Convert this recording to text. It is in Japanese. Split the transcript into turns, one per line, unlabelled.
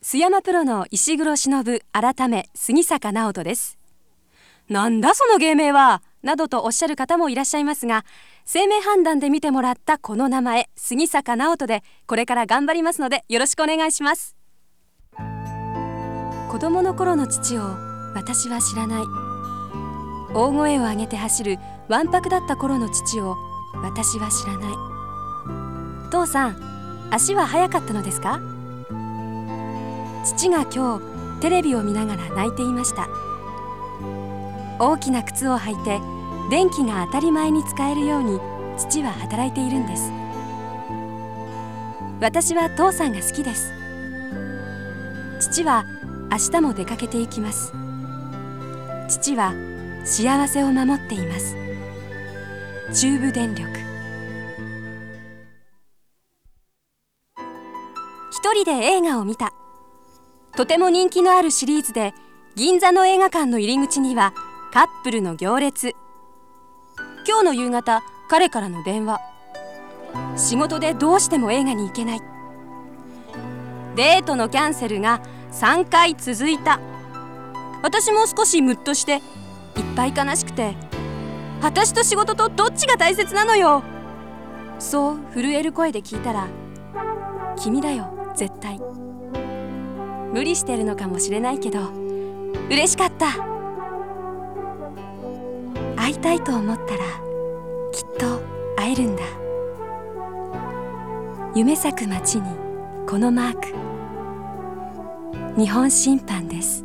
須山プロの石黒忍改め杉坂直人です。なんだその芸名はなどとおっしゃる方もいらっしゃいますが、姓名判断で見てもらったこの名前杉坂直人でこれから頑張りますのでよろしくお願いします。子供の頃の父を私は知らない。大声を上げて走るわんぱくだった頃の父を私は知らない。父さん、足は速かったのですか？父が今日テレビを見ながら泣いていました。大きな靴を履いて電気が当たり前に使えるように父は働いているんです。私は父さんが好きです。父は明日も出かけていきます。父は幸せを守っています。中部電力。一人で映画を見た。とても人気のあるシリーズで、銀座の映画館の入り口にはカップルの行列。今日の夕方、彼からの電話。仕事でどうしても映画に行けない。デートのキャンセルが3回続いた。私も少しムッとしていっぱい悲しくて、私と仕事とどっちが大切なのよ、そう震える声で聞いたら、君だよ絶対。無理してるのかもしれないけど嬉しかった。会いたいと思ったらきっと会えるんだ。夢咲く街にこのマーク。日本審判です。